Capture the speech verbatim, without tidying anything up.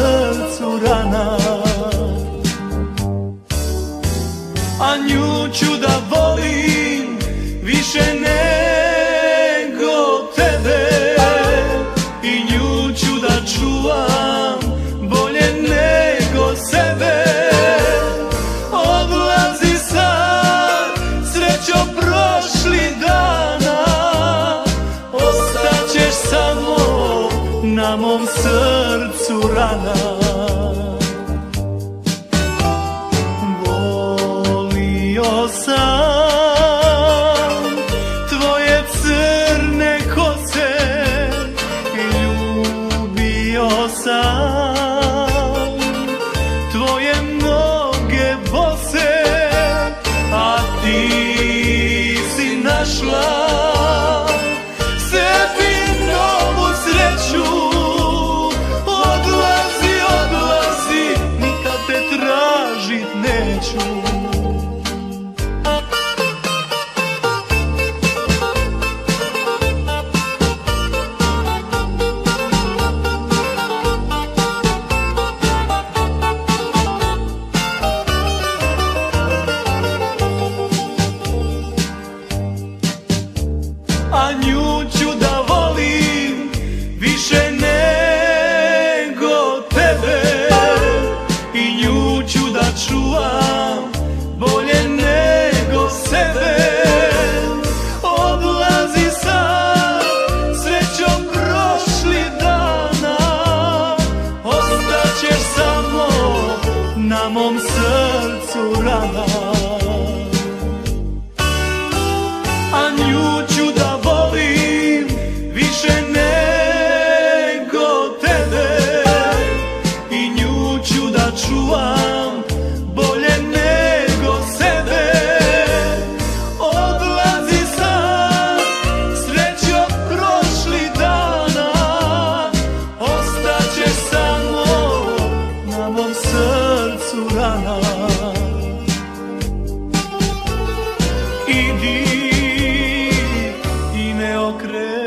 srcu rana, a nju ću da volim više nego tebe, i nju ću da čuvam bolje nego sebe. Odlazi sad, srećo prošli dana, ostaćeš samo na mom srcu rana. Volio sam tvoje crne kose, ljubio sam tvoje noge bose, a ti si našla sebi novu sreću. Odlazi, odlazi, nikad te tražit neću. A nju ću da volim više nego tebe, i nju ću da čuvam bolje nego sebe. Odlazi sad, srećo prošli dana, ostaćeš samo na mom srcu rana, a nju ću da volim više nego tebe, i nju ću da čuvam bolje nego sebe. Odlazi sad, srećo prošli dana, ostaćeš samo na mom srcu rana. Idi i ne okreći